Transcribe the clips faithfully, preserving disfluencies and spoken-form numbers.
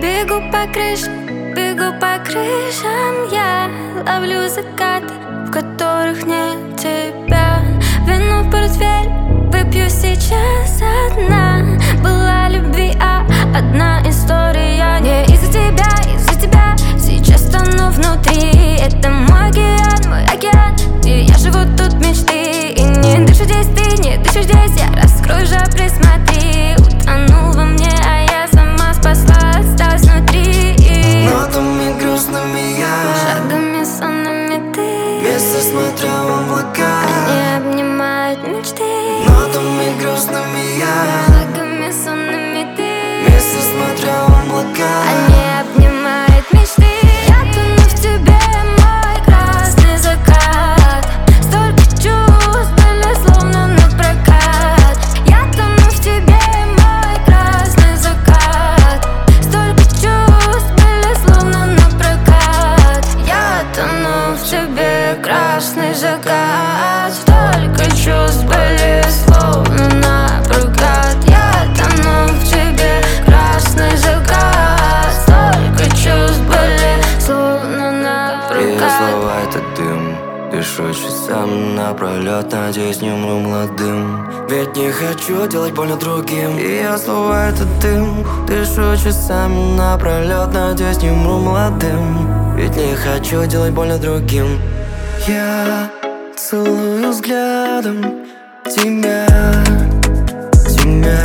Бегу по крышам, бегу по крышам. Я ловлю закаты, в которых нет тебя. Вино в портфель выпью сейчас одна. Была любви, а одна история. Не из-за тебя, из-за тебя сейчас тону внутри. Это мой океан, мой океан, и я живу тут мечты. И не дышу здесь ты, не дышишь здесь я. Раскрой же, присмотри. Утонул во мне, а я сама спасла, осталась внутри. Нотами грустными я, шагами сонными ты. Место смотрю в облака, они обнимают мечты. Нотами грустными я, шагами сонными ты. Место смотрю в облака, они обнимают мечты. Я тону в тебе, мой красный закат. Столько чувств были словно напрокат. Я тону в тебе, мой красный закат. Столько чувств были словно напрокат. Я тону в тебе, красный закат. Столько чувств были словно напрокат. Я тону в тебе, красный закат. Столько чувств были словно и напрокат. слова — это дым. Дышу часами напролет, надеюсь, не умру молодым. Ведь не хочу делать больно другим. И я слова — это дым. Дышу часами напролет, надеюсь, не умру молодым. Ведь не хочу делать больно другим. Я целую взглядом тебя, тебя.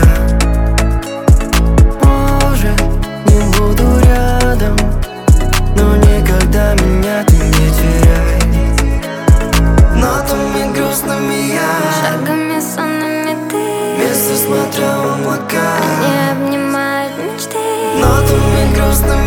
Может, не буду рядом, но никогда меня ты не теряй. Нотами грустными я, шагами сонными ты. Место смотрю в облака, они обнимают мечты. Нотами грустными